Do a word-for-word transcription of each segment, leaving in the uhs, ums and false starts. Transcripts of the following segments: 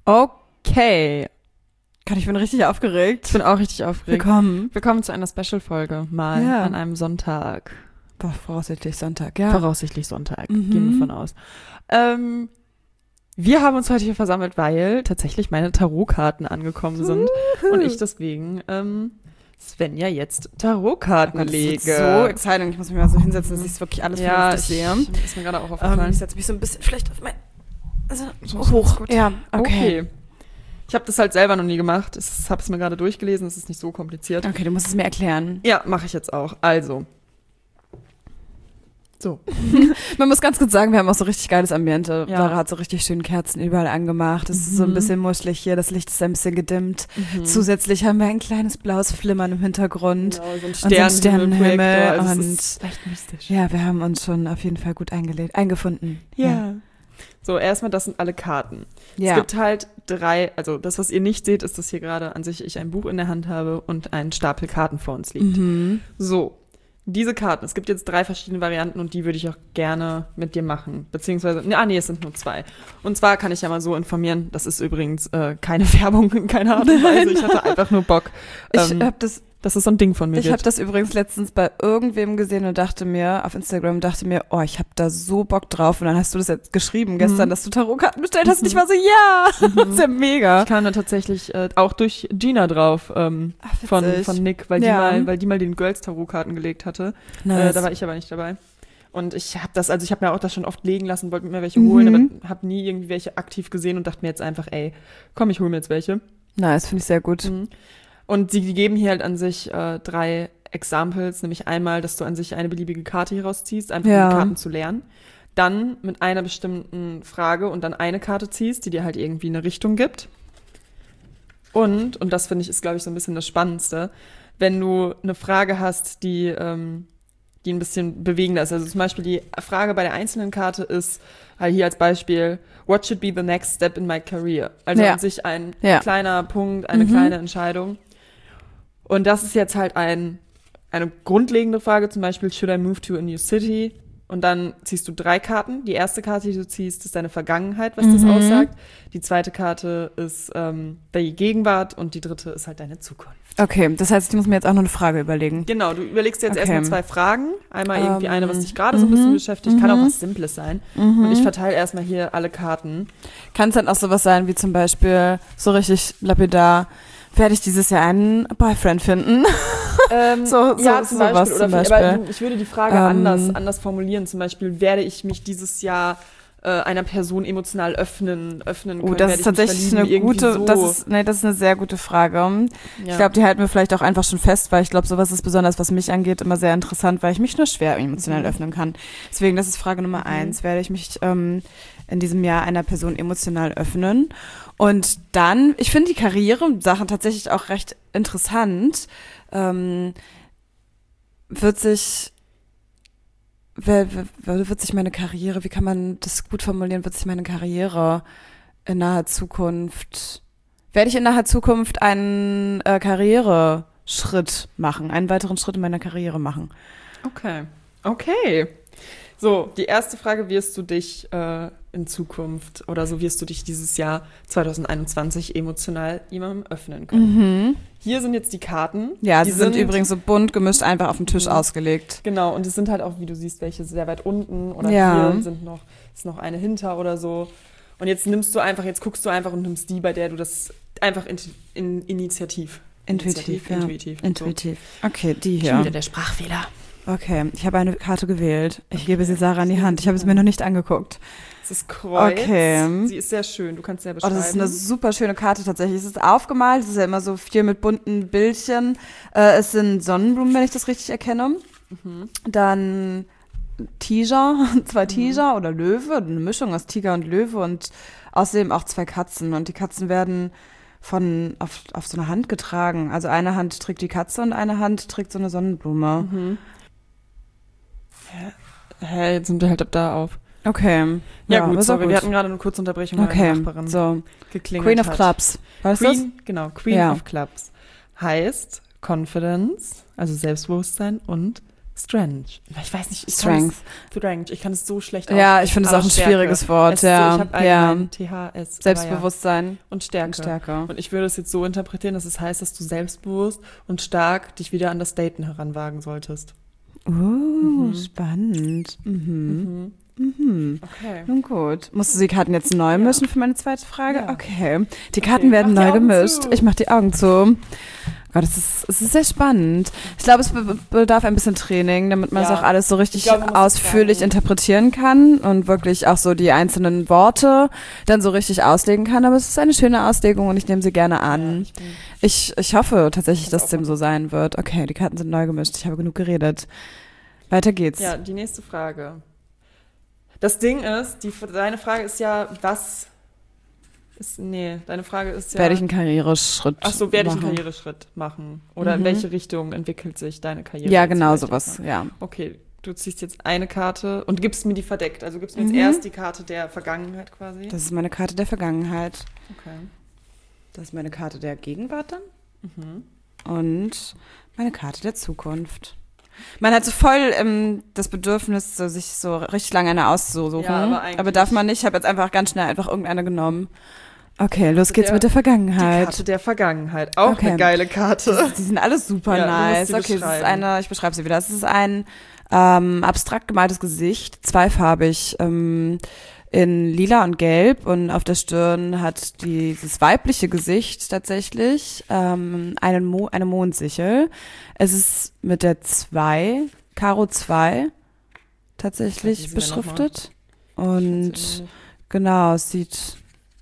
Okay. Gott, ich bin richtig aufgeregt. Ich bin auch richtig aufgeregt. Willkommen. Willkommen zu einer Special-Folge, mal Ja. an einem Sonntag. Boah, voraussichtlich Sonntag, ja. Voraussichtlich Sonntag, Mhm. gehen wir von aus. Ähm, wir haben uns heute hier versammelt, weil tatsächlich meine Tarotkarten angekommen sind und ich deswegen ähm, Svenja jetzt Tarotkarten Oh Gott, das lege. ist so exciting. Ich muss mich mal so hinsetzen, dass ich wirklich alles ja, vernünftig sehe. ich, ist mir gerade auch Ähm, aufgefallen. ich setze mich so ein bisschen vielleicht auf mein... Also, So, hoch. gut. Ja, okay. Okay. Ich habe das halt selber noch nie gemacht. Ich habe es mir gerade durchgelesen. Es ist nicht so kompliziert. Okay, du musst es mir erklären. Ja, mache ich jetzt auch. Also. So. Man muss ganz kurz sagen, wir haben auch so richtig geiles Ambiente. Ja. Sarah hat so richtig schön Kerzen überall angemacht. Es ist so ein Mhm. bisschen muschelig hier. Das Licht ist ein bisschen gedimmt. Mhm. Zusätzlich haben wir ein kleines blaues Flimmern im Hintergrund. Genau, so ein so ein Sternenhimmel Also es und- ist echt mystisch. Ja, wir haben uns schon auf jeden Fall gut eingelegt, eingefunden. Ja. So, erstmal, das sind alle Karten. Ja. Es gibt halt drei, also das, was ihr nicht seht, ist, dass hier gerade an sich ich ein Buch in der Hand habe und ein Stapel Karten vor uns liegt. Mhm. So, diese Karten, es gibt jetzt drei verschiedene Varianten und die würde ich auch gerne mit dir machen. Beziehungsweise, ah nee, es sind nur zwei. Und zwar kann ich ja mal so informieren, das ist übrigens äh, keine Werbung in keiner Art und Weise. Ich hatte einfach nur Bock. Ich ähm, habe das, dass es so ein Ding von mir ich habe wird. das übrigens letztens bei irgendwem gesehen und dachte mir, auf Instagram dachte mir, oh, ich habe da so Bock drauf. Und dann hast du das jetzt geschrieben gestern, Mhm. dass du Tarotkarten bestellt hast. Und ich war so, ja, das ist ja mega. Ich kam da tatsächlich äh, auch durch Gina drauf ähm, Ach, von, witzig. von Nick, weil die, Ja. mal, weil die mal den Girls Tarotkarten gelegt hatte. Äh, Nice. da war ich aber nicht dabei. Und ich habe das, also ich habe mir auch das schon oft legen lassen, wollte mir welche Mhm. holen, aber habe nie irgendwie welche aktiv gesehen und dachte mir jetzt einfach, ey, komm, ich hole mir jetzt welche. Nice, finde ich sehr gut. Mhm. Und sie die geben hier halt an sich äh, drei Examples, nämlich einmal, dass du an sich eine beliebige Karte hier rausziehst, einfach Ja. um die Karten zu lernen. Dann mit einer bestimmten Frage und dann eine Karte ziehst, die dir halt irgendwie eine Richtung gibt. Und, und das finde ich ist, glaube ich, so ein bisschen das Spannendste, wenn du eine Frage hast, die, ähm, die ein bisschen bewegender ist. Also zum Beispiel die Frage bei der einzelnen Karte ist, halt hier als Beispiel, what should be the next step in my career? Also Ja. an sich ein Ja. kleiner Punkt, eine Mhm. kleine Entscheidung. Und das ist jetzt halt ein, eine grundlegende Frage, zum Beispiel, should I move to a new city? Und dann ziehst du drei Karten. Die erste Karte, die du ziehst, ist deine Vergangenheit, was das Mhm. aussagt. Die zweite Karte ist ähm, die Gegenwart und die dritte ist halt deine Zukunft. Okay, das heißt, ich muss mir jetzt auch noch eine Frage überlegen. Genau, du überlegst dir jetzt Okay. erstmal zwei Fragen. Einmal irgendwie Ähm, eine, was dich gerade so ein bisschen mhm, beschäftigt. Kann auch mhm. was Simples sein. Mhm. Und ich verteile erstmal hier alle Karten. Kann es dann auch sowas sein, wie zum Beispiel so richtig lapidar, werde ich dieses Jahr einen Boyfriend finden? Ähm, So- so- ja, zum sowas Beispiel. Oder zum vielleicht- Beispiel. Aber du- ich würde die Frage Ähm, anders, anders formulieren. Zum Beispiel, werde ich mich dieses Jahr äh, einer Person emotional öffnen, öffnen können? Oh, das Werde ist ich mich tatsächlich verlieben? eine Irgendwie gute, so. das ist, nee, das ist eine sehr gute Frage. Ja. Ich glaube, die halten wir vielleicht auch einfach schon fest, weil ich glaube, sowas ist besonders, was mich angeht, immer sehr interessant, weil ich mich nur schwer emotional Mhm. öffnen kann. Deswegen, das ist Frage Nummer Mhm. eins. Werde ich mich ähm, in diesem Jahr einer Person emotional öffnen? Und dann, ich finde die Karriere-Sachen tatsächlich auch recht interessant. Ähm, wird sich wer- wer- wird sich meine Karriere, wie kann man das gut formulieren, wird sich meine Karriere in naher Zukunft, werde ich in naher Zukunft einen äh, Karriereschritt machen, einen weiteren Schritt in meiner Karriere machen? Okay. Okay. So, die erste Frage, wirst du dich äh, in Zukunft oder so wirst du dich dieses Jahr zwanzig einundzwanzig emotional jemandem öffnen können? Mhm. Hier sind jetzt die Karten. Ja, die sie sind, übrigens so bunt gemischt einfach auf dem Tisch Mhm. ausgelegt. Genau, und es sind halt auch, wie du siehst, welche sehr weit unten oder Ja. hier sind noch, ist noch eine hinter oder so. Und jetzt nimmst du einfach, jetzt guckst du einfach und nimmst die, bei der du das einfach in, in, initiativ. Intuitiv, ja. Intuitiv. Intuitiv. Okay, die So. Schon hier. wieder der Sprachfehler. Okay, ich habe eine Karte gewählt. Ich gebe sie Sarah in die Hand. Ich habe es mir noch nicht angeguckt. Das ist Kreuz. Okay. Sie ist sehr schön, du kannst sie ja Oh, beschreiben. das ist eine super schöne Karte tatsächlich. Es ist aufgemalt, es ist ja immer so viel mit bunten Bildchen. Äh, es sind Sonnenblumen, wenn ich das richtig erkenne. Mhm. Dann Tiger, zwei Tiger oder Löwe, eine Mischung aus Tiger und Löwe und außerdem auch zwei Katzen. Und die Katzen werden von auf, auf so eine Hand getragen. Also eine Hand trägt die Katze und eine Hand trägt so eine Sonnenblume. Mhm. Hä, jetzt sind wir halt ab da auf. Okay. Ja, gut, ist sorry, auch wir hatten gerade eine kurze Unterbrechung, weil Okay, meine Nachbarin so. geklingelt Queen of hat. Clubs. War das das? Queen, genau, Queen Ja. of Clubs. Heißt Confidence, also Selbstbewusstsein und Strange. Ich weiß nicht. Ich Strength. Es, Strength. Ich kann es so schlecht Ja, ich finde es auch ein Stärke. schwieriges Wort. Es Ja, so, ich habe ja. T H S. Selbstbewusstsein Ja. Und Stärke. und Stärke. Und ich würde es jetzt so interpretieren, dass es heißt, dass du selbstbewusst und stark dich wieder an das Daten heranwagen solltest. Uh, mhm. Spannend. Mhm. Mhm. Mhm. Okay. Nun gut. Musst du die Karten jetzt neu Ja. mischen für meine zweite Frage? Ja. Okay. Die Okay, Karten werden mach die neu Augen gemischt. zu. Ich mache die Augen zu. Gott, es ist, es ist sehr spannend. Ich glaube, es be- bedarf ein bisschen Training, damit man Ja. es auch alles so richtig Ich glaube, man muss ausführlich sagen. interpretieren kann und wirklich auch so die einzelnen Worte dann so richtig auslegen kann. Aber es ist eine schöne Auslegung und ich nehme sie gerne Ja, an. ich bin, Ich, ich hoffe tatsächlich, Ich dass auch es dem so sein wird. Okay, die Karten sind neu gemischt. Ich habe genug geredet. Weiter geht's. ja, die nächste Frage. Das Ding ist, die, deine Frage ist ja, was ist, nee, deine Frage ist ja, Werde ich einen Karriereschritt ach so, werde ich einen machen? Karriereschritt machen? Oder Mhm. in welche Richtung entwickelt sich deine Karriere? Ja, jetzt genau vielleicht sowas, erstmal? ja. Okay, du ziehst jetzt eine Karte und gibst mir die verdeckt. Also gibst mir jetzt Mhm. erst die Karte der Vergangenheit quasi. Das ist meine Karte der Vergangenheit. Okay. Das ist meine Karte der Gegenwart dann. Mhm. Und meine Karte der Zukunft. Man hat so voll ähm, das Bedürfnis, so, sich so richtig lange eine auszusuchen. Ja, aber eigentlich- aber darf man nicht. Ich habe jetzt einfach ganz schnell einfach irgendeine genommen. Okay, los Also geht's der- mit der Die Vergangenheit. Karte der Vergangenheit. Auch Okay. eine geile Karte. Die sind alle super Ja, du musst nice. sie Okay, das ist beschreiben. eine, ich beschreibe sie wieder. Das ist ein ähm, abstrakt gemaltes Gesicht, zweifarbig, ähm, in lila und gelb, und auf der Stirn hat dieses weibliche Gesicht tatsächlich ähm, einen Mo- eine Mondsichel. Es ist mit der zwei, Karo zwei, tatsächlich Lesen wir noch mal. beschriftet. Und genau, es sieht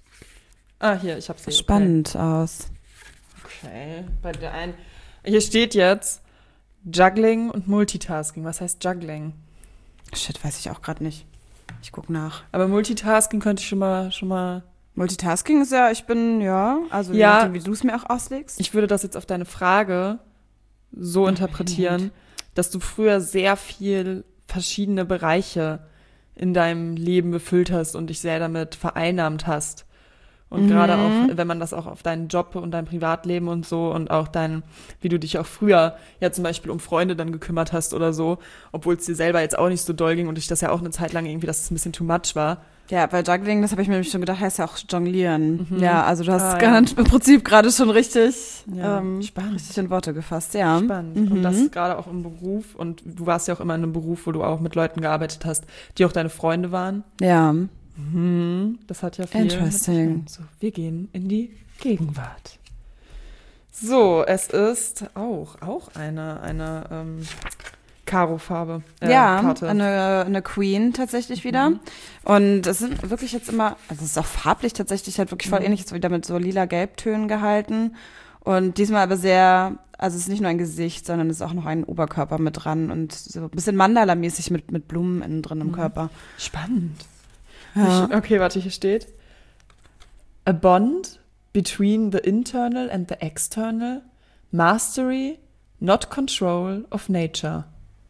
Ah, hier, ich hab's hier. spannend aus. Okay. okay. Bei der einen. Hier steht jetzt Juggling und Multitasking. Was heißt Juggling? Shit, weiß ich auch gerade nicht. Ich guck nach. Aber Multitasking könnte ich schon mal, schon mal. Multitasking ist ja, ich bin, ja, also je Ja. nachdem, wie du es mir auch auslegst. Ich würde das jetzt auf deine Frage so interpretieren, dass du früher sehr viel verschiedene Bereiche in deinem Leben befüllt hast und dich sehr damit vereinnahmt hast. Und Mhm. gerade auch, wenn man das auch auf deinen Job und dein Privatleben und so und auch dein, wie du dich auch früher ja zum Beispiel um Freunde dann gekümmert hast oder so, obwohl es dir selber jetzt auch nicht so doll ging und ich das ja auch eine Zeit lang irgendwie, dass es ein bisschen too much war. Ja, bei Juggling, das habe ich mir nämlich schon gedacht, heißt ja auch Jonglieren. Mhm. Ja, also du hast Ah, ganz, im Prinzip gerade schon richtig, Ja, ähm, spannend. richtig in Worte gefasst, ja. Spannend. Mhm. Und das gerade auch im Beruf. Und du warst ja auch immer in einem Beruf, wo du auch mit Leuten gearbeitet hast, die auch deine Freunde waren. Ja. Mhm. Das hat ja viel. Interesting. mit- So, wir gehen in die Gegenwart. So, es ist auch, auch eine, eine ähm, Karo-Farbe. Äh, ja, Karte. eine, eine Queen tatsächlich wieder. Mhm. Und es sind wirklich jetzt immer, also es ist auch farblich tatsächlich halt wirklich voll Mhm. ähnlich, ist wieder mit so lila-gelbtönen gehalten. Und diesmal aber sehr, also es ist nicht nur ein Gesicht, sondern es ist auch noch ein Oberkörper mit dran und so ein bisschen Mandala-mäßig mit, mit Blumen innen drin im Mhm. Körper. Spannend. Ja. Ich, okay, warte, hier steht. A bond between the internal and the external, mastery, not control of nature.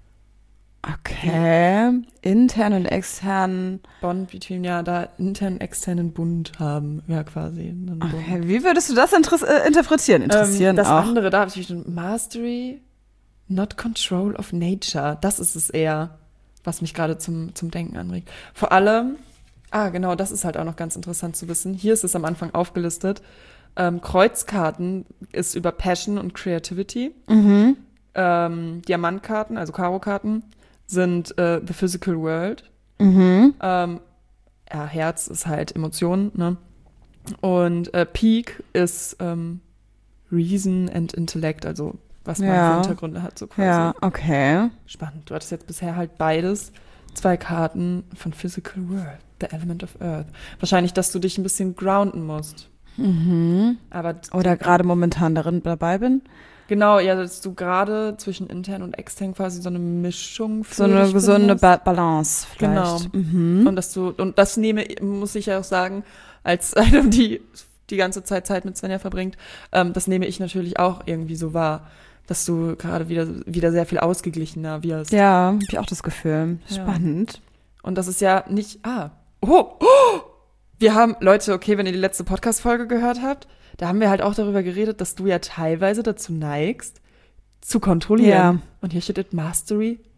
Okay. Intern und extern. Bond between, ja, da internen, externen Bund haben, ja, quasi. einen Bund. Okay. Wie würdest du das interess- äh, interpretieren? Interessieren ähm, das auch. andere, da habe ich schon Mastery, not control of nature. Das ist es eher, was mich gerade zum, zum Denken anregt. Vor allem, ah, genau, das ist halt auch noch ganz interessant zu wissen. Hier ist es am Anfang aufgelistet. Ähm, Kreuzkarten ist über Passion und Creativity. Mhm. Ähm, Diamantkarten, also Karo-Karten, sind äh, the physical world. Mhm. Ähm, ja, Herz ist halt Emotionen, ne? Und äh, Peak ist ähm, Reason and Intellect, also was man Ja. für Hintergründe hat, so quasi. Ja, okay. Spannend. Du hattest jetzt bisher halt beides. Zwei Karten von Physical World, the Element of Earth. Wahrscheinlich, dass du dich ein bisschen grounden musst. Mhm. Aber Oder gerade momentan darin dabei bin. genau, ja, dass du gerade zwischen intern und extern quasi so eine Mischung für So eine dich gesunde findest. ba- Balance vielleicht. Mhm. Und dass du, und das nehme, muss ich ja auch sagen, als eine, die die ganze Zeit Zeit mit Svenja verbringt, ähm, das nehme ich natürlich auch irgendwie so wahr, dass du gerade wieder, wieder sehr viel ausgeglichener wirst. Ja, hab ich auch das Gefühl. Ja. Spannend. Und das ist ja nicht, ah, oh, oh, wir haben, Leute, okay, wenn ihr die letzte Podcast-Folge gehört habt, da haben wir halt auch darüber geredet, dass du ja teilweise dazu neigst, zu kontrollieren. Ja. Und hier steht it Mastery,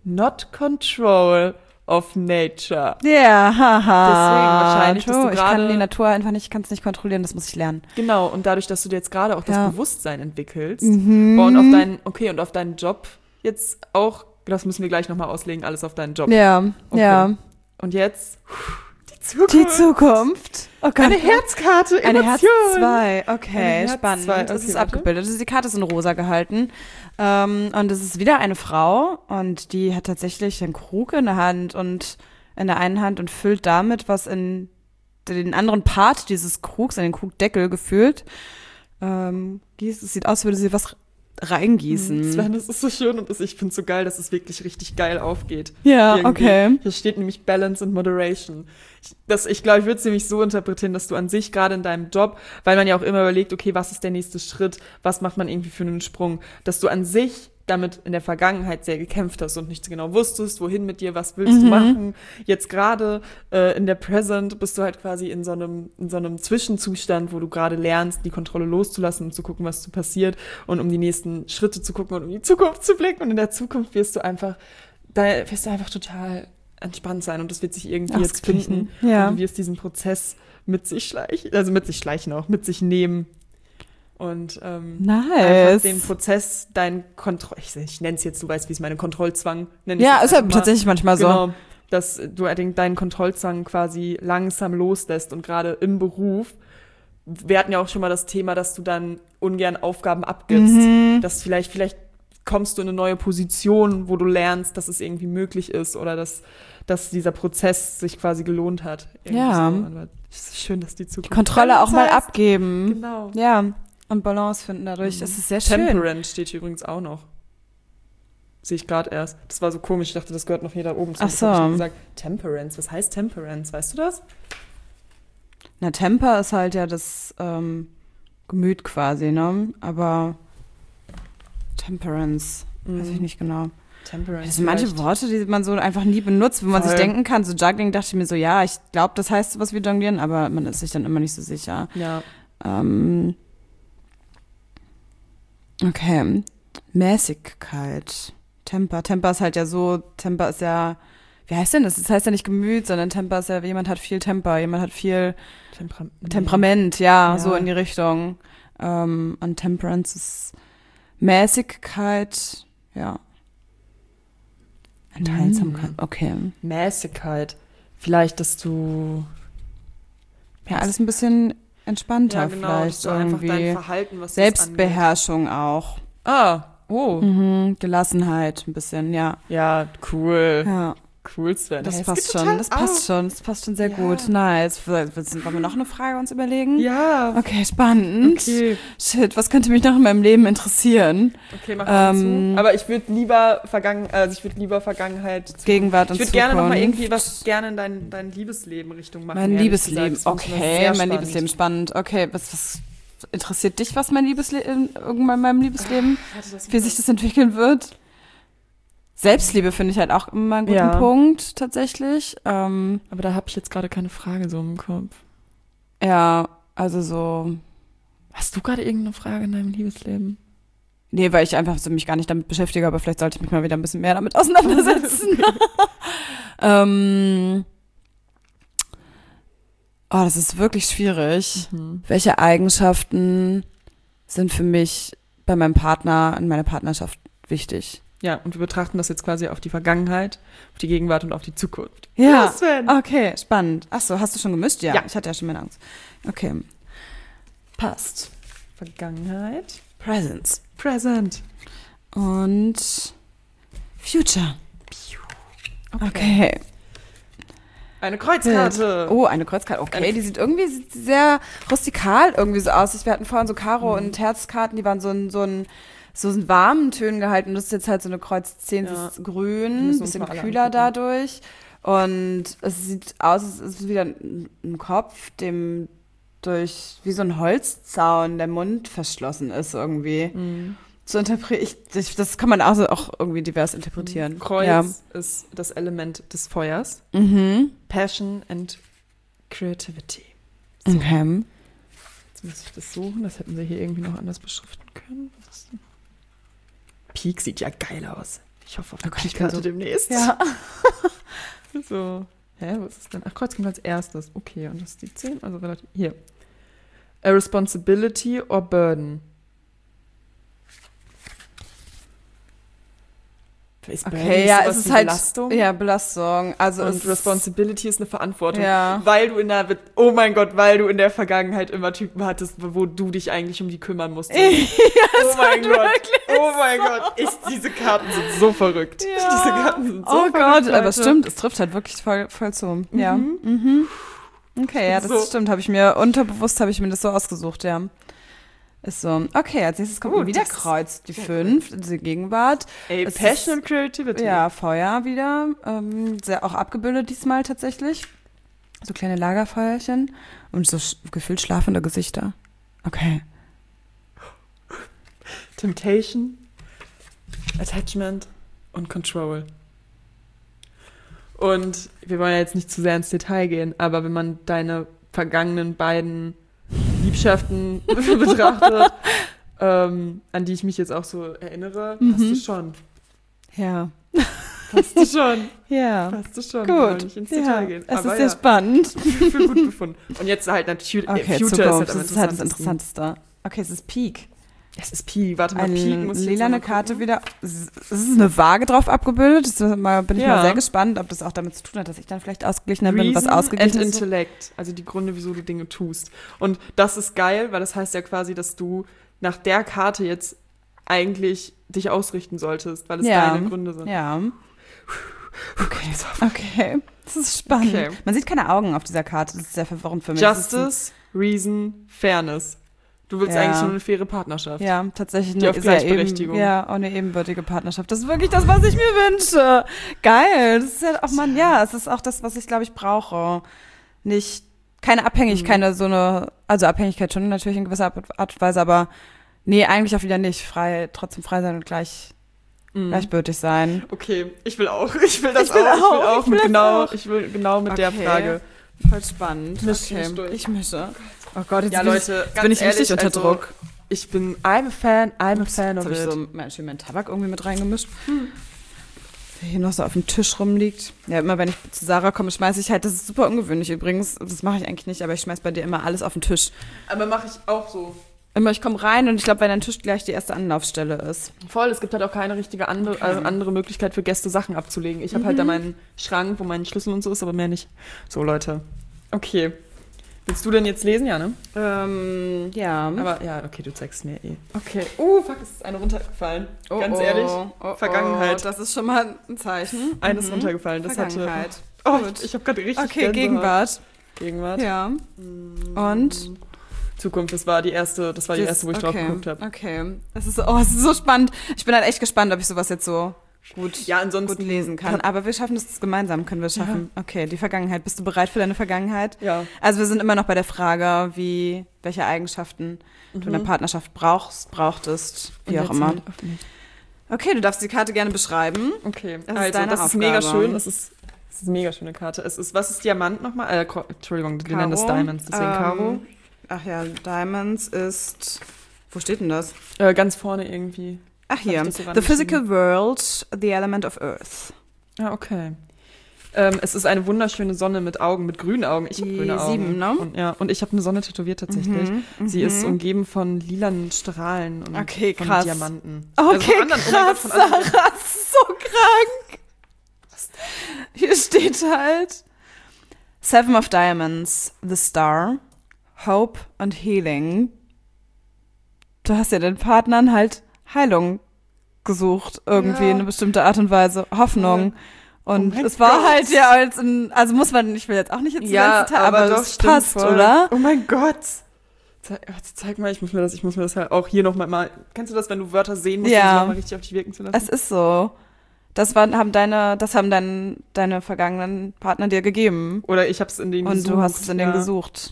not control of nature. Ja, haha. Deswegen wahrscheinlich, dass du Ich kann gerade- die Natur einfach nicht, kann es nicht kontrollieren, das muss ich lernen. Genau, und dadurch, dass du dir jetzt gerade auch das Ja. Bewusstsein entwickelst Mhm. und auf deinen, okay, und auf deinen Job jetzt auch, das müssen wir gleich nochmal auslegen, alles auf deinen Job. Ja, Okay. ja. Und jetzt die Zukunft. Die Zukunft. Oh Gott. Eine Herzkarte, Eine Herz Emotion. zwei, Eine okay, Herz spannend. zwei, Es okay, ist warte. abgebildet. Also die Karte ist in rosa gehalten. Ähm, und es ist wieder eine Frau und die hat tatsächlich einen Krug in der Hand und in der einen Hand und füllt damit was in den anderen Part dieses Krugs, in den Krugdeckel gefüllt. Ähm, gießt, es sieht aus, als würde sie was reingießen. Sven, das ist so schön und das, ich finde es so geil, dass es wirklich richtig geil aufgeht. Ja, Irgendwie. okay. Hier steht nämlich Balance and Moderation. Ich, das, ich glaube, ich würde es nämlich so interpretieren, dass du an sich gerade in deinem Job, weil man ja auch immer überlegt, okay, was ist der nächste Schritt, was macht man irgendwie für einen Sprung, dass du an sich damit in der Vergangenheit sehr gekämpft hast und nicht so genau wusstest, wohin mit dir, was willst Mhm. du machen. Jetzt gerade äh, in der Present bist du halt quasi in so einem in so einem Zwischenzustand, wo du gerade lernst, die Kontrolle loszulassen und zu gucken, was so passiert und um die nächsten Schritte zu gucken und um die Zukunft zu blicken. Und in der Zukunft wirst du einfach, da wirst du einfach total entspannt sein und das wird sich irgendwie jetzt Ausgeglichen. finden. Ja. Und du wirst diesen Prozess mit sich schleichen, also mit sich schleichen auch, mit sich nehmen. Und ähm, Nice. einfach den Prozess, dein Kontroll, ich, ich nenne es jetzt, du weißt, wie es meine Kontrollzwang nenne. Ja, ist ja tatsächlich manchmal so. Genau, dass du den- deinen Kontrollzwang quasi langsam loslässt und gerade im Beruf, wir hatten ja auch schon mal das Thema, dass du dann ungern Aufgaben abgibst, Mhm. dass vielleicht, vielleicht kommst du in eine neue Position, wo du lernst, dass es irgendwie möglich ist oder dass, dass dieser Prozess sich quasi gelohnt hat. Irgendwie Ja. So. Aber es ist schön, dass die Zukunft... Die Kontrolle auch mal heißt. abgeben. Genau. Ja, und Balance finden dadurch. Das ist sehr schön. Temperance steht hier übrigens auch noch. Sehe ich gerade erst. Das war so komisch. Ich dachte, das gehört noch hier da oben zu. Ach Das hab ich so. nicht gesagt. Temperance. Was heißt Temperance? Weißt du das? Na, Temper ist halt ja das ähm, Gemüt quasi, ne? Aber Temperance, weiß ich nicht genau. Temperance. Das sind manche vielleicht. Worte, die man so einfach nie benutzt, wo man Voll. sich denken kann. So Juggling dachte ich mir so, ja, ich glaube, das heißt sowas wie Jonglieren, aber man ist sich dann immer nicht so sicher. Ja. Ähm, okay. Mäßigkeit. Temper. Temper ist halt ja so, Temper ist ja, wie heißt denn das? Das heißt ja nicht Gemüt, sondern Temper ist ja, jemand hat viel Temper, jemand hat viel Temperam Temperament, ja, Ja. so in die Richtung. Ähm, und Temperance ist Mäßigkeit, ja. Enthaltsamkeit, okay. Mäßigkeit. Vielleicht, dass du... Ja, alles ein bisschen entspannter Ja, genau. vielleicht Dass du einfach dein irgendwie. Verhalten, was das Selbstbeherrschung auch. angeht. Ah, oh. Mhm, Gelassenheit ein bisschen, ja. Ja, cool. Ja, Cool, Sven. das Hey, es passt geht schon, total das passt auf. schon, das passt schon sehr Ja. gut. Nice. Wollen wir noch eine Frage uns überlegen? Ja. Okay, spannend. Okay. Shit, was könnte mich noch in meinem Leben interessieren? Okay, mach mal Ähm, zu. Aber ich würde lieber Vergangen, also ich würde lieber Vergangenheit. Zukunft. Gegenwart und Ich würde gerne noch mal Zukunft. irgendwie was gerne in dein, dein Liebesleben Richtung machen. Mein ehrlich Liebesleben, gesagt. Das finde ich immer okay, sehr mein spannend. Liebesleben, spannend. Okay, was, was interessiert dich, was mein Liebesleben, irgendwann in meinem Liebesleben, Warte, das wie sich das entwickeln wird? Selbstliebe finde ich halt auch immer einen guten Ja. Punkt, tatsächlich. Ähm, Aber da habe ich jetzt gerade keine Frage so im Kopf. ja, also so, Hast du gerade irgendeine Frage in deinem Liebesleben? nee, weil ich einfach so mich gar nicht damit beschäftige, aber vielleicht sollte ich mich mal wieder ein bisschen mehr damit auseinandersetzen. ähm, oh, das ist wirklich schwierig. Mhm. Welche Eigenschaften sind für mich bei meinem Partner in meiner Partnerschaft wichtig? Ja, und wir betrachten das jetzt quasi auf die Vergangenheit, auf die Gegenwart und auf die Zukunft. Ja, Sven. okay, spannend. Ach so, hast du schon gemischt? Ja, Ja. ich hatte ja schon meine Angst. Okay. Passt. Vergangenheit. Presence. Present. Und Future. Okay. Eine Kreuzkarte. Oh, eine Kreuzkarte. Okay, Eine- die sieht irgendwie sehr rustikal irgendwie so aus. Wir hatten vorhin so Karo- und Herzkarten, die waren so in so ein so in warmen Tönen gehalten. Und das ist jetzt halt so eine Kreuz zehn, Ja. sie ist Wir grün, müssen ein uns bisschen mal alle kühler angucken. dadurch. Und es sieht aus, es ist wieder ein ein Kopf, dem durch wie so ein Holzzaun der Mund verschlossen ist irgendwie. Mhm. So interpretiere ich, ich, das kann man auch, so- auch irgendwie divers interpretieren. Kreuz Ja. ist das Element des Feuers. Mhm. Passion and Creativity. Okay. Jetzt muss ich das suchen. Das hätten sie hier irgendwie noch anders beschriften können. Was ist denn? Peak sieht ja geil aus. Ich hoffe auf Oh eine Gott, ich Peak-Karte bin so- demnächst. Ja. So. Hä, was ist denn? Ach, Kreuz kommt als erstes. Okay, und das ist die zehn, also relativ. Hier. A responsibility or burden. Ist Burden Okay, nicht ja, sowas es ist wie halt Belastung? ja Belastung. Also Und es Responsibility ist eine Verantwortung. Ja. Weil du in der, oh mein Gott, weil du in der Vergangenheit immer Typen hattest, wo du dich eigentlich um die kümmern musstest. oh mein Gott, oh mein Gott. Ich, diese Karten sind so verrückt. Ja. Diese Karten sind so oh verrückt. Gott, aber Leute. es stimmt, es trifft halt wirklich voll, voll zu. Ja. Mhm. Mhm. Okay, ja, das So. stimmt. Habe ich mir unterbewusst habe ich mir das so ausgesucht, ja. Ist so. Okay, als nächstes kommt Gut, wieder das ist Kreuz, die sehr fünf, die Gegenwart. Ey, Es Passion ist- and Creativity. Ja, Feuer wieder. Ähm, sehr auch abgebildet diesmal tatsächlich. So kleine Lagerfeuerchen und so sch- gefühlt schlafende Gesichter. Okay. Temptation, Attachment und Control. Und wir wollen ja jetzt nicht zu sehr ins Detail gehen, aber wenn man deine vergangenen beiden Liebschaften betrachtet, ähm, an die ich mich jetzt auch so erinnere, passt Mhm. du schon. Ja. Passt du schon. Ja. Passt du schon. Wir wollen Gut. nicht ins Ja. Detail gehen. Es aber ist sehr ja, spannend. für gut befunden. Und jetzt halt natürlich, Okay, äh, Future Zukunft. ist halt am Das ist halt das interessantesten. Interessanteste. Okay, es ist Peak. Es ist Pi. Warte mal, Eine Pi muss ich jetzt lilane noch mal Karte gucken. wieder. Es ist eine Waage drauf abgebildet. Das ist mal, bin ich Ja. mal sehr gespannt, ob das auch damit zu tun hat, dass ich dann vielleicht ausgeglichener bin, was Reason ausgeglichen and ist. Intellect, also die Gründe, wieso du Dinge tust. Und das ist geil, weil das heißt ja quasi, dass du nach der Karte jetzt eigentlich dich ausrichten solltest, weil es Ja. deine Gründe sind. Ja. Okay. Okay. Das ist spannend. Okay. Man sieht keine Augen auf dieser Karte. Das ist sehr verwirrend für mich. Das ist Justice, Reason, Fairness. Du willst Ja. eigentlich nur eine faire Partnerschaft. ein, ja, tatsächlich Die auf sehr Gleichberechtigung. Eben, ja, auch eine ebenbürtige Partnerschaft. Das ist wirklich das, was ich mir wünsche. Geil. Das ist ja auch man, ja, es ist auch das, was ich, glaube ich, brauche. Nicht, keine Abhängigkeit, keine so eine, also Abhängigkeit schon natürlich in gewisser Art Art und Weise, aber nee, eigentlich auch wieder nicht. Frei, trotzdem frei sein und gleich, Mhm. gleichbürtig sein. Okay, ich will auch. Ich will das Ich will auch. Ich will auch, auch. ich will mit das genau, auch. Ich will genau mit der Okay. Frage. Voll spannend. Misch mich durch. Ich mische. Oh Gott, jetzt Ja, bin Leute, ich, ganz bin ich ehrlich, richtig unter also, Druck. Ich bin, I'm a fan, I'm a Ups, fan jetzt of habe ich it. so mein, schön meinen Tabak irgendwie mit reingemischt. Der hier noch so auf dem Tisch rumliegt. Ja, immer wenn ich zu Sarah komme, schmeiße ich halt, das ist super ungewöhnlich übrigens, das mache ich eigentlich nicht, aber ich schmeiß bei dir immer alles auf den Tisch. Aber mache ich auch so. Immer, ich komme rein und ich glaube, weil dein Tisch gleich die erste Anlaufstelle ist. Voll, es gibt halt auch keine richtige andere, Okay. also andere Möglichkeit für Gäste Sachen abzulegen. Ich habe halt da meinen Schrank, wo mein Schlüssel und so ist, aber mehr nicht. So, Leute. Okay. Willst du denn jetzt lesen? Ja, ne? Ähm, ja. Aber ja, okay, du zeigst mir eh. Okay. Oh, fuck, es ist eine runtergefallen. Oh, Ganz oh, ehrlich. oh, Vergangenheit. Oh, das ist schon mal ein Zeichen. Eine ist Mhm. runtergefallen. Das hatte. Vergangenheit. Oh, Gut. ich, ich habe gerade richtig Okay, Gänsehaut. Gegenwart. Gegenwart. Ja. Und? Zukunft, das war die erste, das war die Das- erste, wo ich okay. drauf geguckt habe. Okay. Es ist, oh, es ist so spannend. Ich bin halt echt gespannt, ob ich sowas jetzt so gut, Ja, ansonsten gut lesen kann. Aber wir schaffen das gemeinsam, können wir es schaffen. Okay, die Vergangenheit. Bist du bereit für deine Vergangenheit? Ja. Also wir sind immer noch bei der Frage, wie, welche Eigenschaften du in der Partnerschaft brauchst, brauchtest, wie Und auch jetzt immer. halt auf mich. Okay, du darfst die Karte gerne beschreiben. Okay, Das ist also deine das ist mega Aufgabe. schön. Das ist, das ist eine mega schöne Karte. Es ist, was ist Diamant nochmal? Äh, Ko- Entschuldigung, wir nennen das Karo. Diamonds, deswegen Ähm, Karo. Ach ja, Diamonds ist, wo steht denn das? Äh, ganz vorne irgendwie. Ach hier, Hab ich das so the rangeschrieben? physical world, the element of earth. Ah, okay. Ähm, es ist eine wunderschöne Sonne mit Augen, mit grünen Augen. Ich habe Die grüne Augen. sieben, ne? Und, ja, und ich habe eine Sonne tätowiert tatsächlich. Mhm, Sie mhm. ist umgeben von lilanen Strahlen und Okay, von krass. Diamanten. Okay, Also von anderen, oh mein Gott, krass, von anderen. Sarah, das ist so krank. Hier steht halt Seven of Diamonds, the Star, Hope and Healing. Du hast ja den Partnern halt Heilung gesucht, irgendwie Ja. in eine bestimmte Art und Weise, Hoffnung. Und Oh mein es war Gott. halt ja als ein, also muss man, ich will jetzt auch nicht jetzt Ja, Detail, aber, aber doch, es stimmt passt, voll. oder? Oh mein Gott. Zeig, warte, zeig mal, ich muss mir das, ich muss mir das halt auch hier nochmal mal. Kennst du das, wenn du Wörter sehen musst, Ja. um sie nochmal richtig auf dich wirken zu lassen? Es ist so. Das waren, haben deine, das haben dein, deine vergangenen Partner dir gegeben. Oder ich habe es in denen Und gesucht. du hast es in ja. denen gesucht.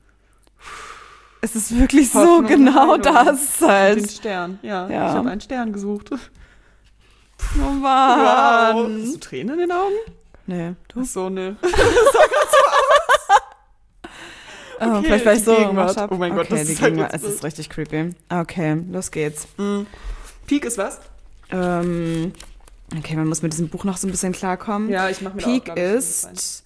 Es ist wirklich so Hoffnung und genau Heilung. das Den halt. Stern, ja. Ja. Ich habe einen Stern gesucht. Oh Mann. Hast du Tränen in den Augen? Nee, du? Ach so, ne. Oh, Okay, vielleicht, weil ich die so Gegenwart. gemacht hab. Oh mein Gott, okay, das die ist halt Gegenwart. jetzt Es ist richtig creepy. Okay, los geht's. Mhm. Peak ist was? Ähm, Okay, man muss mit diesem Buch noch so ein bisschen klarkommen. Ja, ich mache mir Peak da auch, glaub ich, ist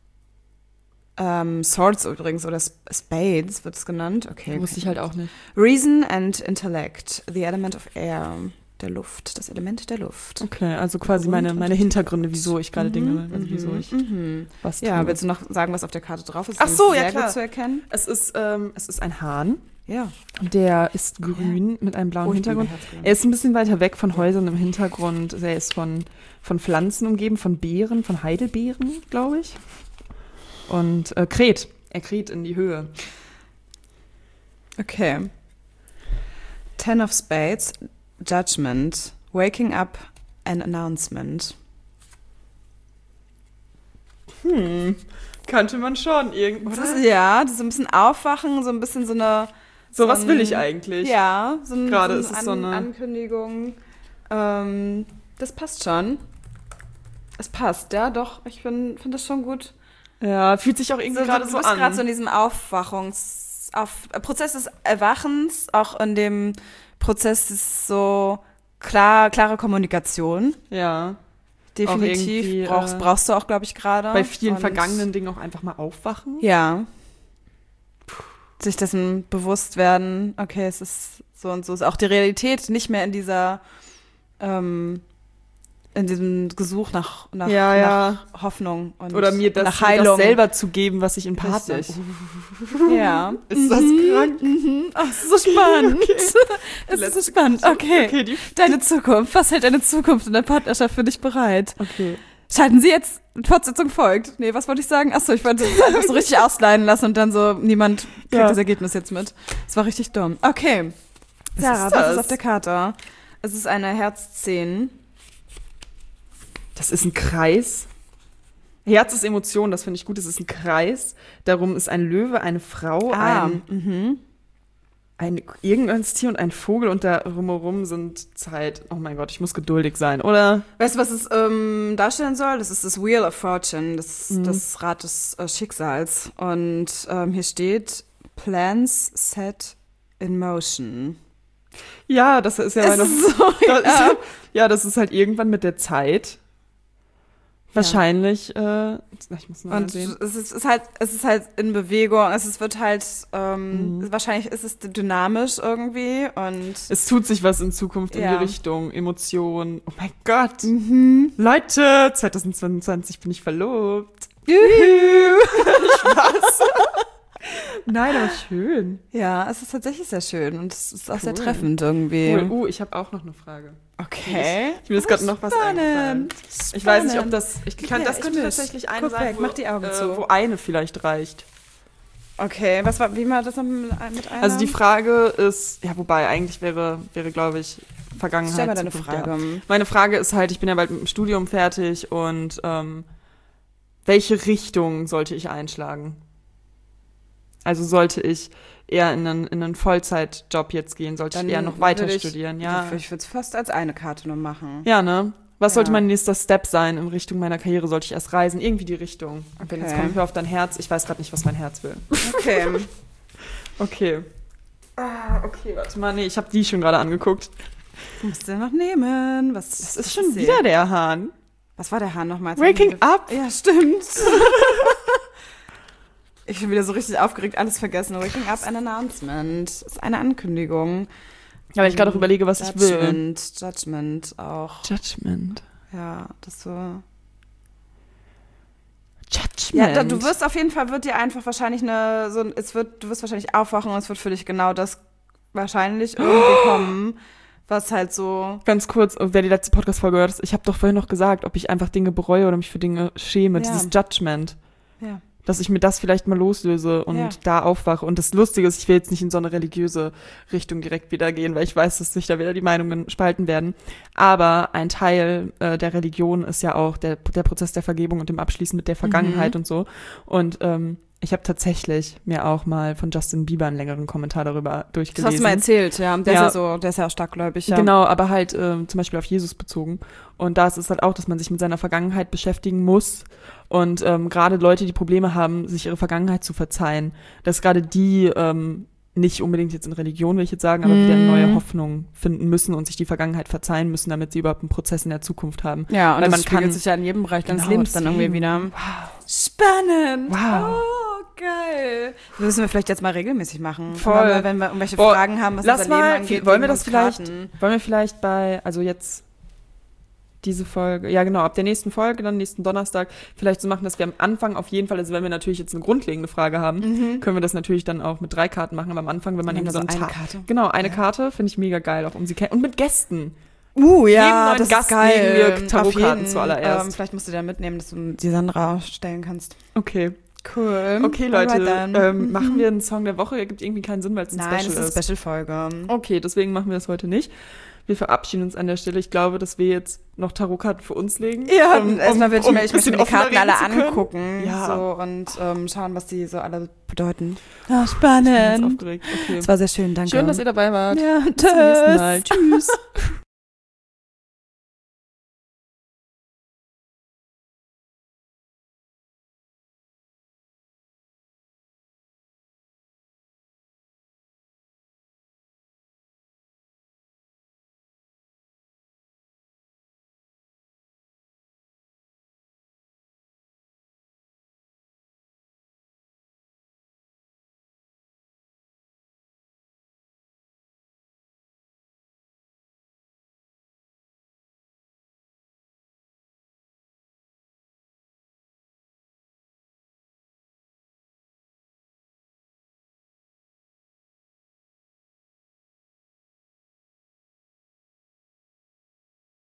ähm, Swords übrigens oder Sp- Spades wird es genannt. Okay, okay. Wusste ich halt auch nicht. Reason and Intellect, the element of air, der Luft, das Element der Luft. Okay, also quasi Grund meine, und meine Hintergründe, wieso ich gerade Mhm, Dinge, also mhm, wieso ich mhm. was Ja, tue. willst du noch sagen, was auf der Karte drauf ist? Ach so, ja, sehr klar. gut zu erkennen. Es ist, ähm, es ist ein Hahn, Ja. der ist grün mit einem blauen Oh, ich liebe Hintergrund. Herzgrün. Er ist ein bisschen weiter weg von Häusern im Hintergrund. Er ist von, von Pflanzen umgeben, von Beeren, von Heidelbeeren, glaube ich. Und äh, kräht. Er kräht in die Höhe. Okay. Ten of Spades, Judgment, Waking Up, an Announcement. Hm, kannte man schon irgendwo. Das ist, ja, das ist ein bisschen Aufwachen, so ein bisschen so eine... So was ein- will ich eigentlich. Ja, so, ein, Gerade so ist eine, es so An eine- Ankündigung. Ähm, das passt schon. Es passt, ja, doch. Ich finde find das schon gut. Ja, fühlt sich auch irgendwie So, gerade du so bist an. gerade so in diesem Aufwachungs... Auf, Prozess des Erwachens, auch in dem Prozess ist so klar, klare Kommunikation. Ja. Definitiv. irgendwie, Brauchst, äh, brauchst du auch, glaube ich, gerade. Bei vielen Und- vergangenen Dingen auch einfach mal aufwachen. Ja. Sich dessen bewusst werden, okay, es ist so und so. Ist auch die Realität nicht mehr in dieser, ähm, in diesem Gesuch nach, nach, Ja, ja. nach Hoffnung und Oder mir das, nach mir Heilung. das selber zu geben, was ich in Partner. Richtig. Ja. Ist das Mhm, krank? Mhm. Ach, es ist so spannend. Es ist Letzte so spannend. Okay. Okay, die, Deine Zukunft. Was hält deine Zukunft in der Partnerschaft für dich bereit? okay. Schalten Sie jetzt, Fortsetzung folgt. Nee, was wollte ich sagen? Achso, ich wollte es einfach so richtig ausleiten lassen und dann so, niemand kriegt Ja. das Ergebnis jetzt mit. Das war richtig dumm. Okay. Was Sarah, ist was das? ist auf der Karte? Es ist eine Herz zehn. Das ist ein Kreis. Herz ist Emotion, das finde ich gut. Es ist ein Kreis. Darum ist ein Löwe, eine Frau, ein, mhm. ein irgendein Tier und ein Vogel und da rumherum sind Zeit. Oh mein Gott, ich muss geduldig sein, oder? Weißt du, was es ähm, darstellen soll? Das ist das Wheel of Fortune, das, Mhm. das Rad des äh, Schicksals. Und ähm, hier steht Plans set in motion. Ja, das ist ja Es meine. ist so, Das ja. ist, ja, das ist halt irgendwann mit der Zeit. Wahrscheinlich, äh, ich muss mal Und sehen. es ist, ist halt, es ist halt in Bewegung, es ist, wird halt, ähm, Mhm. wahrscheinlich ist es dynamisch irgendwie und Es tut sich was in Zukunft in Ja. die Richtung, Emotionen. Oh mein Gott. mhm. Leute, zwanzig zweiundzwanzig bin ich verlobt. Spaß. Nein, aber schön. Ja, es ist tatsächlich sehr schön und es ist auch sehr Cool. treffend irgendwie. Cool. Uh, ich habe auch noch eine Frage. Okay. Ich mir ist gerade noch was eingefallen. Spannend. Ich weiß nicht, ob Spannend. das. Ich kann, Ja, das ich könnte misch. tatsächlich eine Guck sein, weg, wo, mach die Augen äh, zu. wo eine vielleicht reicht. Okay, was war, wie war das noch mit, mit einer? Also die Frage ist, ja, wobei eigentlich wäre, wäre glaube ich, Vergangenheit. Stell mal deine Zukunft, Frage. Ja. Meine Frage ist halt, ich bin ja bald mit dem Studium fertig und ähm, welche Richtung sollte ich einschlagen? Also sollte ich eher in einen, in einen Vollzeitjob jetzt gehen? Sollte Dann ich eher noch weiter würde ich- studieren? Ja. Ich würde es fast als eine Karte nur machen. Ja, ne? Was sollte Ja. mein nächster Step sein in Richtung meiner Karriere? Sollte ich erst reisen? Irgendwie die Richtung. Okay. Wenn jetzt Okay. kommt mir auf dein Herz. Ich weiß gerade nicht, was mein Herz will. Okay. Okay. Ah, okay, warte mal. Nee, ich habe die schon gerade angeguckt. Musst du noch nehmen. Was, Das ist schon wieder der Hahn. Was war der Hahn nochmal? Waking up. Ja, stimmt. Ich bin wieder so richtig aufgeregt, alles vergessen. Waking up, an announcement. Ist eine Ankündigung. Ja, weil ich gerade auch überlege, was ich will. Judgment, Judgment auch. Judgment. Ja, das so. Judgment. Ja, da, du wirst auf jeden Fall, wird dir einfach wahrscheinlich eine, so, es wird, du wirst wahrscheinlich aufwachen und es wird für dich genau das wahrscheinlich irgendwie kommen, was halt so. Ganz kurz, wer die letzte Podcast-Folge hört, ich habe doch vorhin noch gesagt, ob ich einfach Dinge bereue oder mich für Dinge schäme. Ja. Dieses Judgment. Ja. Dass ich mir das vielleicht mal loslöse und Ja. da aufwache. Und das Lustige ist, ich will jetzt nicht in so eine religiöse Richtung direkt wieder gehen, weil ich weiß, dass sich da wieder die Meinungen spalten werden. Aber ein Teil äh, der Religion ist ja auch der, der Prozess der Vergebung und dem Abschließen mit der Vergangenheit Mhm. und so. Und ähm, ich habe tatsächlich mir auch mal von Justin Bieber einen längeren Kommentar darüber Das durchgelesen. hast du mal erzählt, ja. Der Ja. ist ja so, der ist ja auch starkgläubig, ja. Genau, aber halt ähm, zum Beispiel auf Jesus bezogen. Und da ist es halt auch, dass man sich mit seiner Vergangenheit beschäftigen muss. Und ähm, gerade Leute, die Probleme haben, sich ihre Vergangenheit zu verzeihen, dass gerade die ähm, nicht unbedingt jetzt in Religion, will ich jetzt sagen, aber Mhm. wieder eine neue Hoffnung finden müssen und sich die Vergangenheit verzeihen müssen, damit sie überhaupt einen Prozess in der Zukunft haben. Ja, und Weil das man spiegelt kann- sich ja in jedem Bereich deines Genau, Lebens dann irgendwie deswegen. wieder. Wow. Spannend. Wow. Oh, geil. Das müssen wir vielleicht jetzt mal regelmäßig machen. Voll. Immer, wenn wir irgendwelche Boah, Fragen haben, was Lass unser Leben mal, angeht. wollen wir geben das uns vielleicht, Karten. wollen wir vielleicht bei, also jetzt diese Folge, ja genau, ab der nächsten Folge, dann nächsten Donnerstag, vielleicht so machen, dass wir am Anfang auf jeden Fall, also wenn wir natürlich jetzt eine grundlegende Frage haben, Mhm. können wir das natürlich dann auch mit drei Karten machen, aber am Anfang, wenn man Dann eben so haben wir einen so eine Tag- Karte. Genau, eine Ja. Karte finde ich mega geil, auch um sie kennen. Und mit Gästen. Uh, Jedem ja, neuen das Gast ist geil. legen wir Auf Tarotkarten jeden. zuallererst. Ähm, vielleicht musst du da mitnehmen, dass du die Sandra stellen kannst. Okay. Cool. Okay, Leute, Alright, dann. ähm, Mhm. machen wir einen Song der Woche. Ergibt irgendwie keinen Sinn, weil es ein Nein, Special das ist eine ist. Special-Folge. Okay, deswegen machen wir das heute nicht. Wir verabschieden uns an der Stelle. Ich glaube, dass wir jetzt noch Tarotkarten für uns legen. Ja, um, erstmal will ich um mir, ein ich möchte bisschen mir die offener Karten alle reden zu können. angucken Ja. so, und ähm, schauen, was die so alle bedeuten. Ja, Ich bin ganz spannend. aufgeregt. Okay. Es war sehr schön, danke. Schön, dass ihr dabei wart. ja, Bis zum nächsten Mal. tschüss. Tschüss.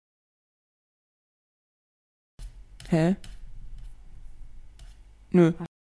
Hä? Nö.